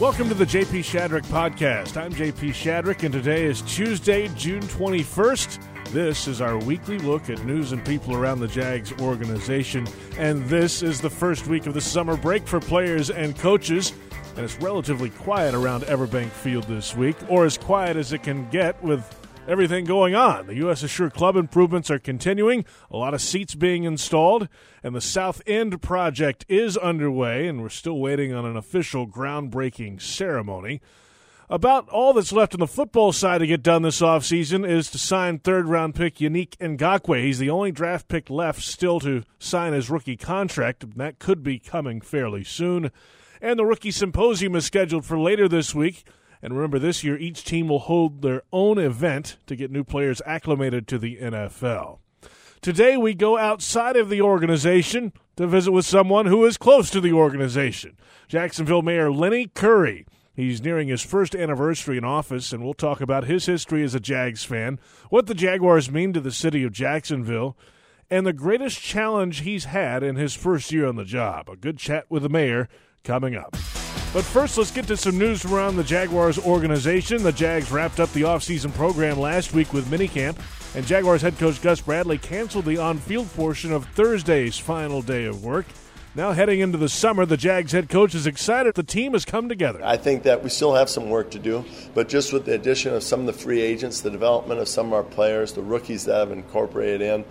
Welcome to the J.P. Shadrick Podcast. I'm J.P. Shadrick, and today is Tuesday, June 21st. This is our weekly look at news and people around the Jags organization, and this is the first week of the summer break for players and coaches, and it's relatively quiet around Everbank Field this week, or as quiet as it can get with everything going on. The U.S. Assure Club improvements are continuing, a lot of seats being installed, and the South End project is underway, and we're still waiting on an official groundbreaking ceremony. About all that's left on the football side to get done this offseason is to sign third-round pick Yannick Ngakoue. He's the only draft pick left still to sign his rookie contract, and that could be coming fairly soon. And the Rookie Symposium is scheduled for later this week. And remember, this year each team will hold their own event to get new players acclimated to the NFL. Today we go outside of the organization to visit with someone who is close to the organization, Jacksonville Mayor Lenny Curry. He's nearing his first anniversary in office, and we'll talk about his history as a Jags fan, what the Jaguars mean to the city of Jacksonville, and the greatest challenge he's had in his first year on the job. A good chat with the mayor coming up. But first, let's get to some news from around the Jaguars organization. The Jags wrapped up the offseason program last week with minicamp, and Jaguars head coach Gus Bradley canceled the on-field portion of Thursday's final day of work. Now heading into the summer, the Jags head coach is excited the team has come together. I think that we still have some work to do, but just with the addition of some of the free agents, the development of some of our players, the rookies that have incorporated in,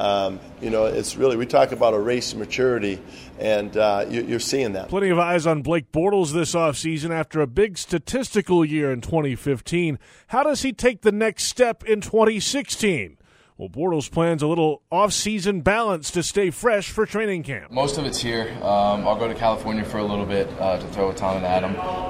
it's really, we talk about a race to maturity, and you're seeing that. Plenty of eyes on Blake Bortles this offseason after a big statistical year in 2015. How does he take the next step in 2016? Well, Bortles plans a little off-season balance to stay fresh for training camp. Most of it's here. I'll go to California for a little bit to throw with Tom and Adam,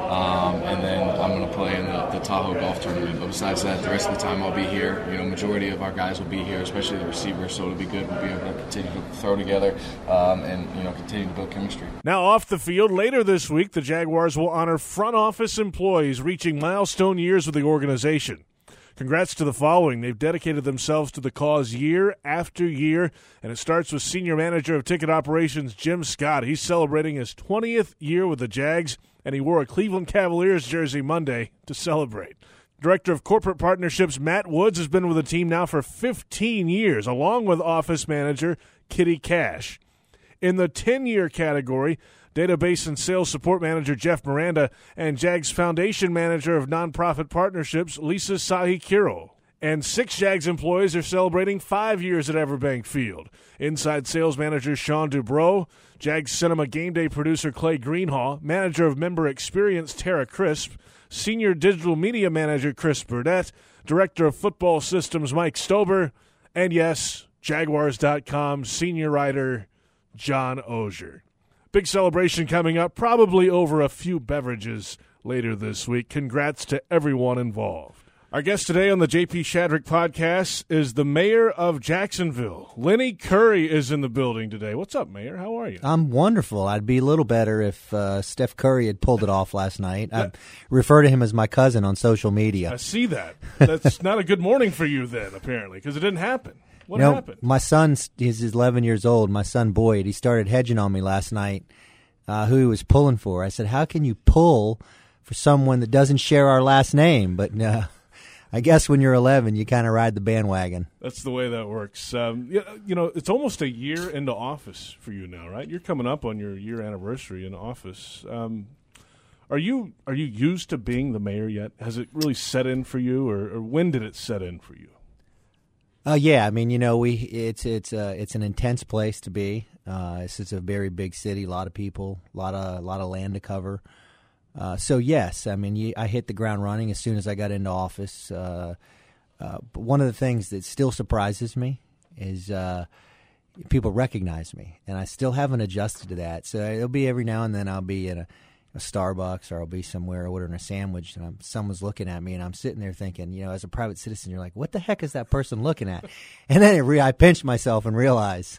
and then I'm going to play in the Tahoe Golf Tournament. But besides that, the rest of the time I'll be here. Majority of our guys will be here, especially the receivers, so it'll be good. We'll be able to continue to throw together and continue to build chemistry. Now off the field, later this week, the Jaguars will honor front office employees reaching milestone years with the organization. Congrats to the following. They've dedicated themselves to the cause year after year, and it starts with Senior Manager of Ticket Operations Jim Scott. He's celebrating his 20th year with the Jags, and he wore a Cleveland Cavaliers jersey Monday to celebrate. Director of Corporate Partnerships Matt Woods has been with the team now for 15 years, along with Office Manager Kitty Cash. In the 10-year category, Database and Sales Support Manager Jeff Miranda and Jags Foundation Manager of Nonprofit Partnerships Lisa Sahi-Kiro. And 6 Jags employees are celebrating 5 years at Everbank Field. Inside Sales Manager Sean Dubrow, Jags Cinema Game Day Producer Clay Greenhaw, Manager of Member Experience Tara Crisp, Senior Digital Media Manager Chris Burdett, Director of Football Systems Mike Stober, and yes, Jaguars.com Senior Writer John Ogier. Big celebration coming up, probably over a few beverages later this week. Congrats to everyone involved. Our guest today on the J.P. Shadrick Podcast is the mayor of Jacksonville. Lenny Curry is in the building today. What's up, Mayor? How are you? I'm wonderful. I'd be a little better if Steph Curry had pulled it off last night. I refer to him as my cousin on social media. I see that. That's not a good morning for you then, apparently, because it didn't happen. What happened? My son is 11 years old. My son Boyd, he started hedging on me last night who he was pulling for. I said, how can you pull for someone that doesn't share our last name? But I guess when you're 11, you kind of ride the bandwagon. That's the way that works. It's almost a year into office for you now, right? You're coming up on your year anniversary in office. Are you used to being the mayor yet? Has it really set in for you, or when did it set in for you? Yeah, I mean, it's an intense place to be. It's a very big city, a lot of people, a lot of land to cover. So yes, I mean, I hit the ground running as soon as I got into office. But one of the things that still surprises me is people recognize me, and I still haven't adjusted to that. So it'll be every now and then I'll be in a Starbucks, or I'll be somewhere ordering a sandwich, and someone's looking at me, and I'm sitting there thinking, as a private citizen, you're like, what the heck is that person looking at? And then I pinch myself and realize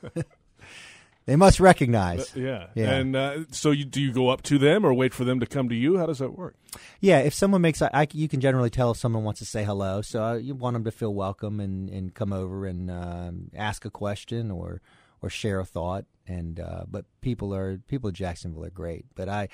they must recognize. Yeah. And so do you go up to them or wait for them to come to you? How does that work? Yeah, if someone makes you can generally tell if someone wants to say hello. So you want them to feel welcome and come over and ask a question or share a thought. And but people in Jacksonville are great. But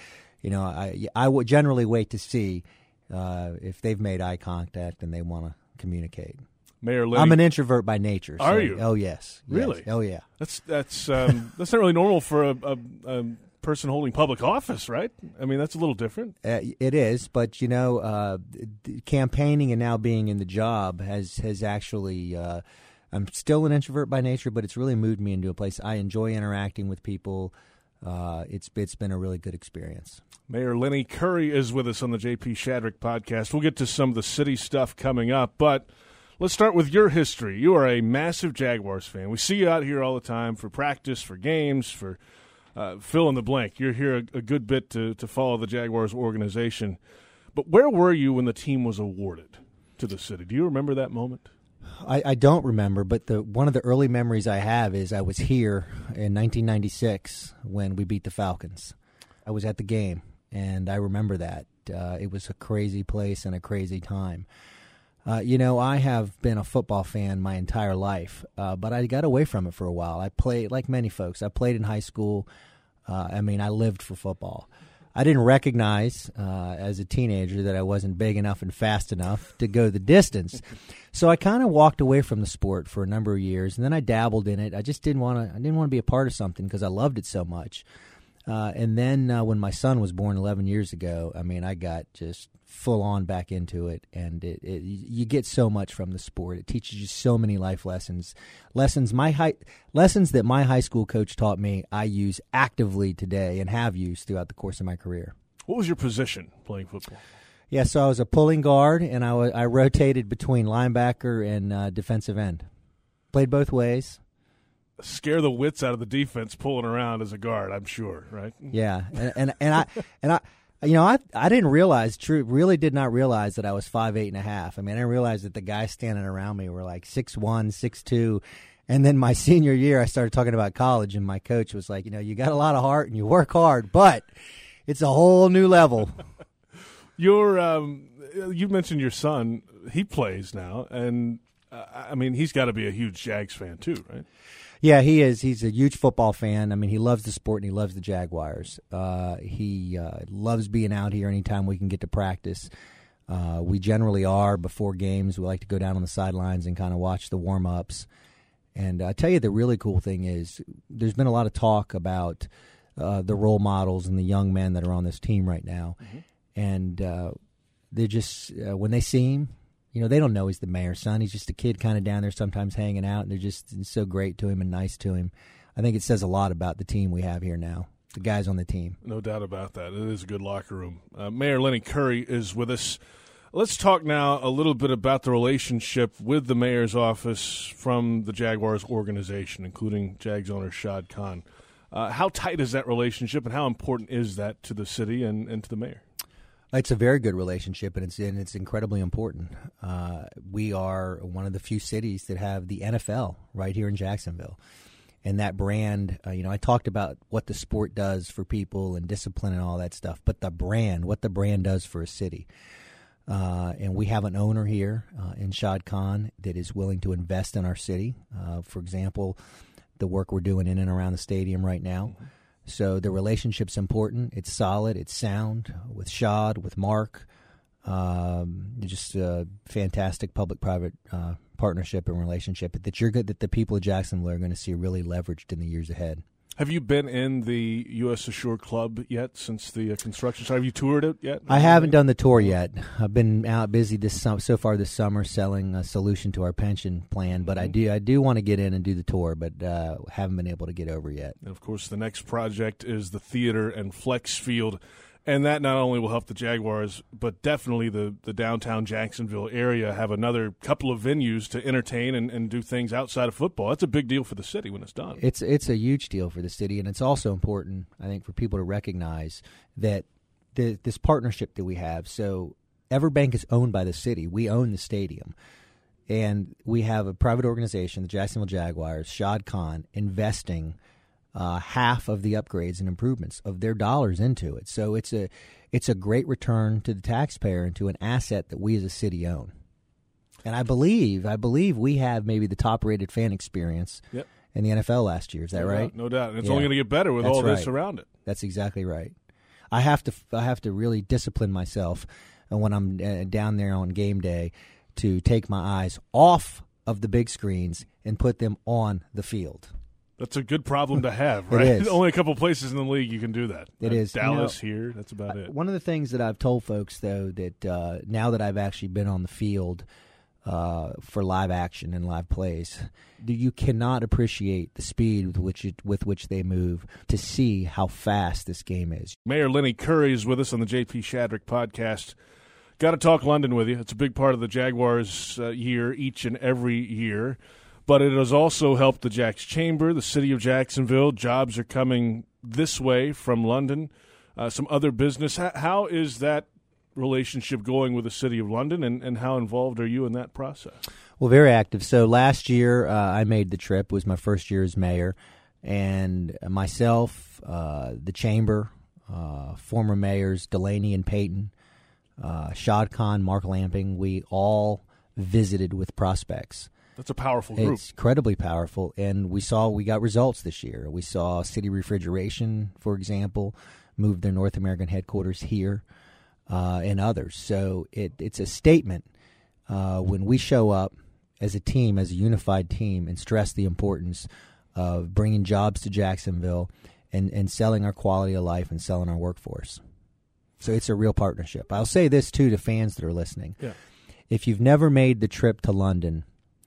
I would generally wait to see if they've made eye contact and they want to communicate. Mayor Lenny, I'm an introvert by nature. Are you? Oh, yes. Really? Oh, yeah. That's not really normal for a person holding public office, right? I mean, that's a little different. It is, but campaigning and now being in the job has actually. I'm still an introvert by nature, but it's really moved me into a place I enjoy interacting with people. It's been a really good experience. Mayor Lenny Curry is with us on the J.P. Shadrick podcast. We'll get to some of the city stuff coming up, but let's start with your history. You are a massive Jaguars fan. We see you out here all the time for practice, for games, for fill in the blank. You're here a good bit to follow the Jaguars organization. But where were you when the team was awarded to the city? Do you remember that moment? I don't remember, but one of the early memories I have is I was here in 1996 when we beat the Falcons. I was at the game, and I remember that. It was a crazy place and a crazy time. I have been a football fan my entire life, but I got away from it for a while. I played, like many folks, I played in high school. I lived for football. I didn't recognize as a teenager that I wasn't big enough and fast enough to go the distance. So I kind of walked away from the sport for a number of years, and then I dabbled in it. I just didn't want to be a part of something because I loved it so much. And then when my son was born 11 years ago, I got just full on back into it, and you get so much from the sport. It teaches you so many life lessons. Lessons that my high school coach taught me, I use actively today and have used throughout the course of my career. What was your position playing football? Yeah, so I was a pulling guard, and I rotated between linebacker and defensive end. Played both ways. Scare the wits out of the defense pulling around as a guard, I'm sure, right? Yeah, and I didn't realize, really did not realize that I was 5'8.5". I didn't realize that the guys standing around me were like 6'1", 6'2". And then my senior year, I started talking about college, and my coach was like, you got a lot of heart and you work hard, but it's a whole new level. You mentioned your son. He plays now, and he's got to be a huge Jags fan too, right? Yeah, he is. He's a huge football fan. He loves the sport and he loves the Jaguars. He loves being out here anytime we can get to practice. We generally are before games. We like to go down on the sidelines and kind of watch the warm-ups. And I tell you, the really cool thing is there's been a lot of talk about the role models and the young men that are on this team right now. Mm-hmm. And they're just, when they see him, they don't know he's the mayor's son. He's just a kid kind of down there sometimes hanging out, and they're just so great to him and nice to him. I think it says a lot about the team we have here now, the guys on the team. No doubt about that. It is a good locker room. Mayor Lenny Curry is with us. Let's talk now a little bit about the relationship with the mayor's office from the Jaguars organization, including Jags owner Shad Khan. How tight is that relationship, and how important is that to the city and to the mayor? It's a very good relationship, and it's incredibly important. We are one of the few cities that have the NFL right here in Jacksonville. And that brand, I talked about what the sport does for people and discipline and all that stuff, but what the brand does for a city. And we have an owner here in Shad Khan that is willing to invest in our city. For example, the work we're doing in and around the stadium right now. Mm-hmm. So the relationship's important. It's solid. It's sound with Shad, with Mark. Just a fantastic public-private partnership and relationship that the people of Jacksonville are going to see really leveraged in the years ahead. Have you been in the U.S. Assure Club yet since the construction site? Have you toured it yet? I haven't done the tour yet. I've been out busy so far this summer selling a solution to our pension plan, but I do want to get in and do the tour, but haven't been able to get over yet. And, of course, the next project is the theater and flex field, and that not only will help the Jaguars, but definitely the downtown Jacksonville area have another couple of venues to entertain and do things outside of football. That's a big deal for the city when it's done. It's a huge deal for the city, and it's also important, I think, for people to recognize that this partnership that we have. So Everbank is owned by the city. We own the stadium. And we have a private organization, the Jacksonville Jaguars, Shad Khan, investing half of the upgrades and improvements of their dollars into it. So it's a great return to the taxpayer and to an asset that we as a city own. And I believe we have maybe the top-rated fan experience in the NFL last year. Is that right? No doubt. And it's only going to get better with all this around it. That's exactly right. I have to really discipline myself when I'm down there on game day to take my eyes off of the big screens and put them on the field. That's a good problem to have, right? It is. Only a couple places in the league you can do that. It is. Dallas here, that's about it. One of the things that I've told folks, though, that now that I've actually been on the field for live action and live plays, you cannot appreciate the speed with which they move to see how fast this game is. Mayor Lenny Curry is with us on the J.P. Shadrick podcast. Got to talk London with you. It's a big part of the Jaguars' year, each and every year. But it has also helped the Jacks Chamber, the city of Jacksonville. Jobs are coming this way from London, some other business. How is that relationship going with the city of London, and how involved are you in that process? Well, very active. So last year I made the trip. It was my first year as mayor. And myself, the Chamber, former mayors Delaney and Payton, Shad Khan, Mark Lamping, we all visited with prospects. That's a powerful group. It's incredibly powerful, and we got results this year. We saw City Refrigeration, for example, move their North American headquarters here, and others. So it's a statement when we show up as a team, as a unified team, and stress the importance of bringing jobs to Jacksonville and selling our quality of life and selling our workforce. So it's a real partnership. I'll say this, too, to fans that are listening. Yeah. If you've never made the trip to London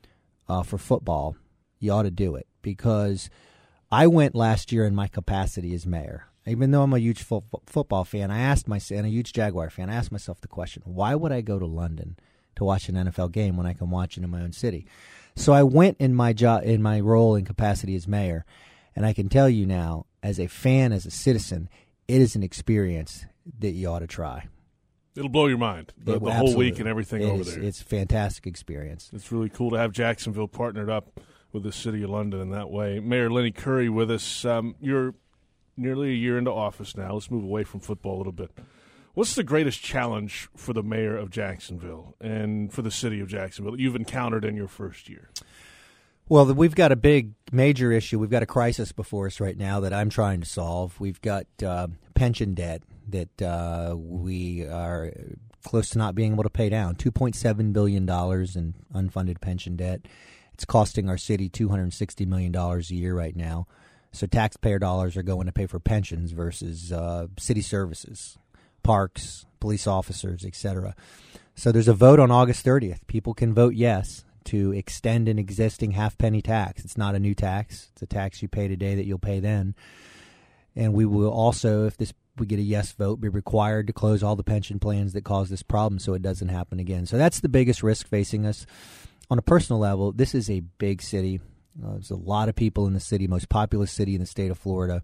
for football, you ought to do it, because I went last year in my capacity as mayor. Even though I'm a huge football fan, and a huge Jaguar fan, I asked myself the question, why would I go to London to watch an NFL game when I can watch it in my own city? So I went in my role and capacity as mayor, and I can tell you now, as a fan, as a citizen, it is an experience that you ought to try. It'll blow your mind, the whole week and everything over there. It's a fantastic experience. It's really cool to have Jacksonville partnered up with the city of London in that way. Mayor Lenny Curry with us. You're nearly a year into office now. Let's move away from football a little bit. What's the greatest challenge for the mayor of Jacksonville and for the city of Jacksonville that you've encountered in your first year? Well, we've got a major issue. We've got a crisis before us right now that I'm trying to solve. We've got pension debt that we are close to not being able to pay down, $2.7 billion in unfunded pension debt. It's costing our city $260 million a year right now. So taxpayer dollars are going to pay for pensions versus city services, parks, police officers, etc. So there's a vote on August 30th. People can vote yes to extend an existing half-penny tax. It's not a new tax. It's a tax you pay today that you'll pay then. And we will also, if we get a yes vote, be required to close all the pension plans that cause this problem so it doesn't happen again. So that's the biggest risk facing us. On a personal level, this is a big city. There's a lot of people in the city, most populous city in the state of Florida.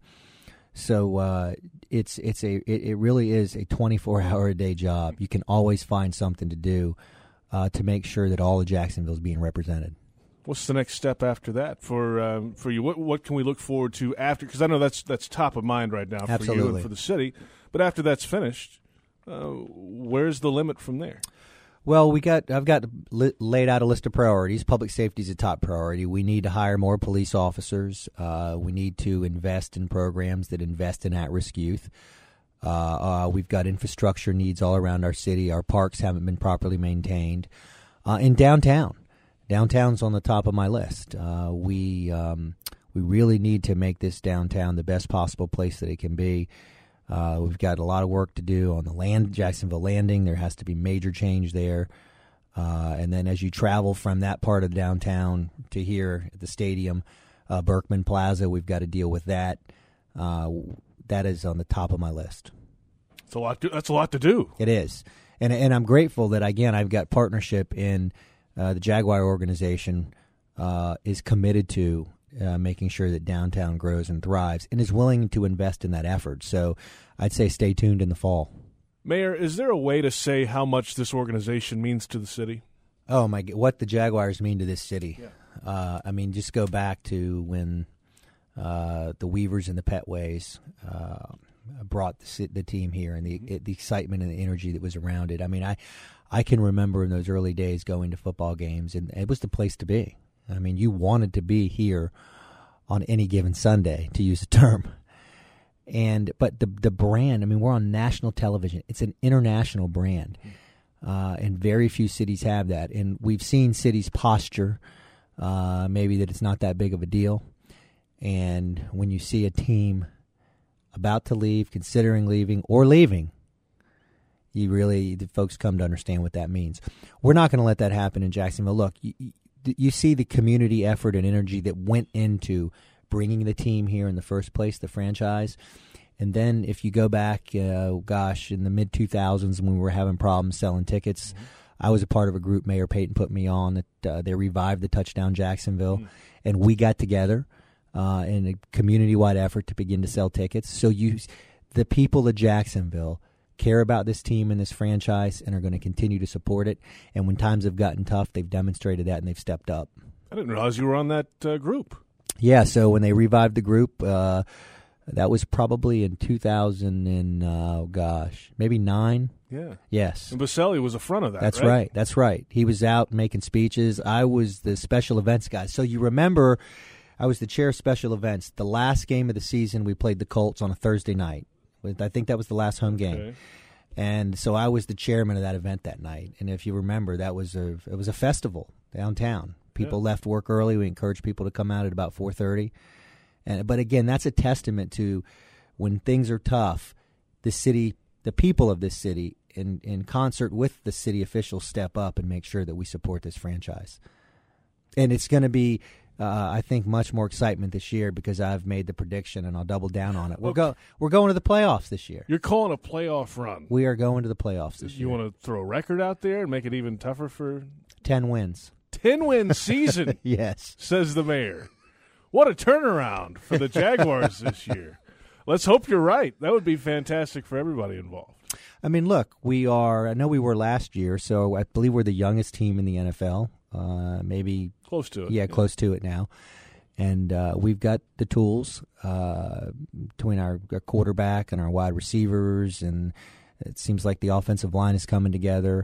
So it really is a 24-hour-a-day job. You can always find something to do to make sure that all of Jacksonville is being represented. What's the next step after that for you? What can we look forward to after? Because I know that's top of mind right now for you and for the city. But after that's finished, where's the limit from there? Well, I've got laid out a list of priorities. Public safety is a top priority. We need to hire more police officers. We need to invest in programs that invest in at-risk youth. We've got infrastructure needs all around our city. Our parks haven't been properly maintained. In downtown's on the top of my list. We really need to make this downtown the best possible place that it can be. We've got a lot of work to do on the Jacksonville Landing. There has to be major change there. And then as you travel from that part of downtown to here at the stadium, Berkman Plaza, we've got to deal with that. That is on the top of my list. That's a lot to do. It is. And I'm grateful that, again, I've got partnership in the Jaguar organization is committed to making sure that downtown grows and thrives and is willing to invest in that effort. So I'd say stay tuned in the fall. Mayor, is there a way to say how much this organization means to the city? Oh, my God, what the Jaguars mean to this city. Yeah. I mean, just go back to when the Weavers and the Petways brought the team here and the excitement and the energy that was around it. I mean, I can remember in those early days going to football games, and it was the place to be. I mean, you wanted to be here on any given Sunday, to use a term. But the brand, I mean, we're on national television. It's an international brand, and very few cities have that. And we've seen cities posture, maybe that it's not that big of a deal. And when you see a team about to leave, considering leaving, or leaving, the folks come to understand what that means. We're not going to let that happen in Jacksonville. Look, you see the community effort and energy that went into bringing the team here in the first place, the franchise. And then if you go back, in the mid-2000s when we were having problems selling tickets, I was a part of a group Mayor Payton put me on that they revived the Touchdown Jacksonville, and we got together in a community-wide effort to begin to sell tickets. So the people of Jacksonville care about this team and this franchise and are going to continue to support it. And when times have gotten tough, they've demonstrated that and they've stepped up. I didn't realize you were on that group. Yeah, so when they revived the group, that was probably in 2000 and, maybe 9. Yeah. Yes. And Baselli was a front of that, That's right? right. That's right. He was out making speeches. I was the special events guy. So you remember I was the chair of special events. The last game of the season, we played the Colts on a Thursday night. I think that was the last home game. Okay. And so I was the chairman of that event that night. And if you remember, it was a festival downtown. People left work early. We encouraged people to come out at about 4:30. But again, that's a testament to when things are tough, the people of this city, in concert with the city officials, step up and make sure that we support this franchise. And it's going to be, I think, much more excitement this year because I've made the prediction, and I'll double down on it. We're going to the playoffs this year. You're calling a playoff run. We are going to the playoffs this year. You want to throw a record out there and make it even tougher for 10 wins. 10-win season, yes, says the mayor. What a turnaround for the Jaguars this year. Let's hope you're right. That would be fantastic for everybody involved. I mean, look, I know we were last year, so I believe we're the youngest team in the NFL. Maybe close to it. Yeah, close to it now. And we've got the tools between our quarterback and our wide receivers, and it seems like the offensive line is coming together.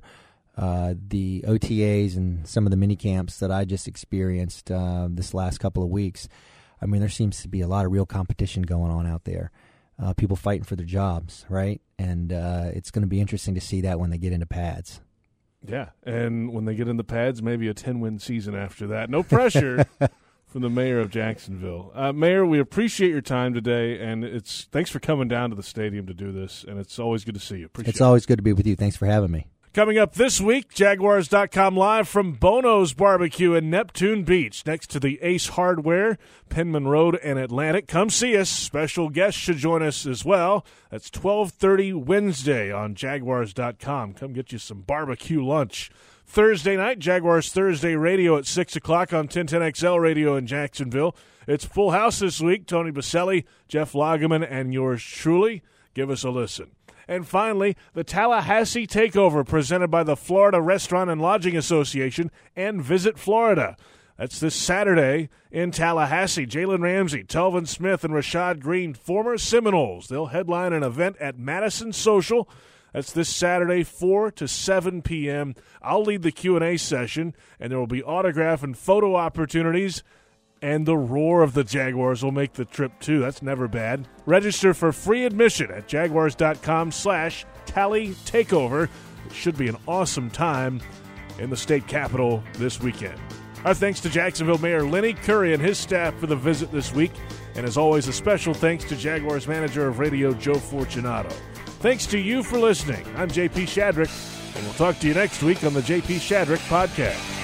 The OTAs and some of the mini camps that I just experienced this last couple of weeks, I mean, there seems to be a lot of real competition going on out there. People fighting for their jobs, right? And it's going to be interesting to see that when they get into pads. Yeah, and when they get in the pads, maybe a 10-win season after that. No pressure from the mayor of Jacksonville. Mayor, we appreciate your time today, and thanks for coming down to the stadium to do this, and it's always good to see you. It's always good to be with you. Thanks for having me. Coming up this week, Jaguars.com live from Bono's Barbecue in Neptune Beach, next to the Ace Hardware, Penman Road and Atlantic. Come see us. Special guests should join us as well. That's 12:30 Wednesday on Jaguars.com. Come get you some barbecue lunch. Thursday night, Jaguars Thursday Radio at 6 o'clock on 1010XL Radio in Jacksonville. It's full house this week. Tony Baselli, Jeff Lageman, and yours truly. Give us a listen. And finally, the Tallahassee Takeover, presented by the Florida Restaurant and Lodging Association and Visit Florida. That's this Saturday in Tallahassee. Jalen Ramsey, Telvin Smith, and Rashad Green, former Seminoles. They'll headline an event at Madison Social. That's this Saturday, 4 to 7 p.m. I'll lead the Q&A session, and there will be autograph and photo opportunities. And the roar of the Jaguars will make the trip, too. That's never bad. Register for free admission at jaguars.com/tallytakeover. It should be an awesome time in the state capitol this weekend. Our thanks to Jacksonville Mayor Lenny Curry and his staff for the visit this week. And as always, a special thanks to Jaguars Manager of Radio, Joe Fortunato. Thanks to you for listening. I'm J.P. Shadrick, and we'll talk to you next week on the J.P. Shadrick Podcast.